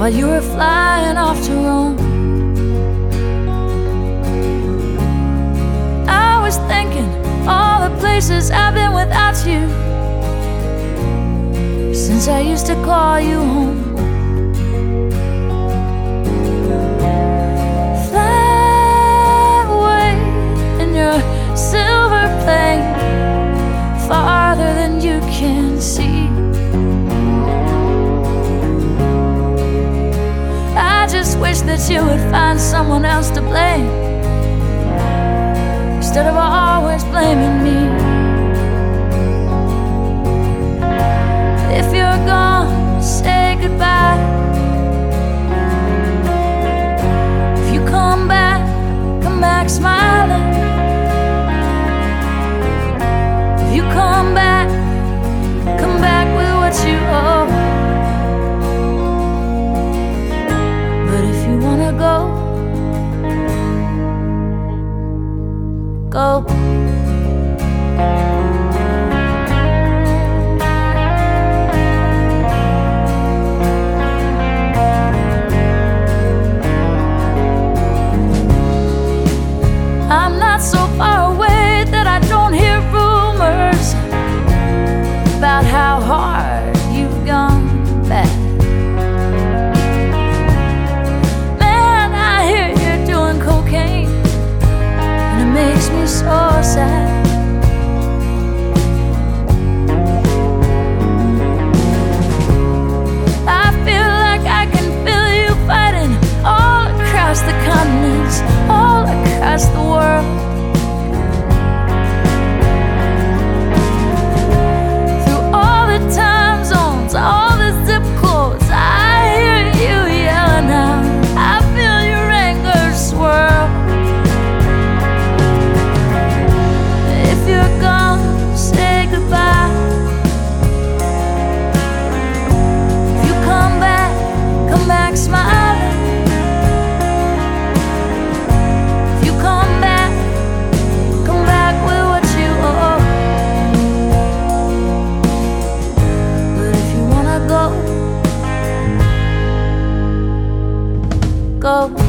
while you were flying off to Rome. I was thinking all the places I've been without you, since I used to call you home. Fly away in your silver plane, farther than you can see. I just wish that you would find someone else to blame, instead of always blaming me. If you're gone, say goodbye. If you come back smiling. If you come back with what you owe. But if you wanna go, go. I'm not so far away that I don't hear rumors about how hard you've gone back. Man, I hear you're doing cocaine, and it makes me so sad. I feel like I can feel you fighting all across the continents, all across the world. Through all the time zones, all the zip codes, I hear you yelling out. I feel your anger swirl. If you're gone, say goodbye. If you come back smiling. If you come back with what you owe. But if you wanna go, go.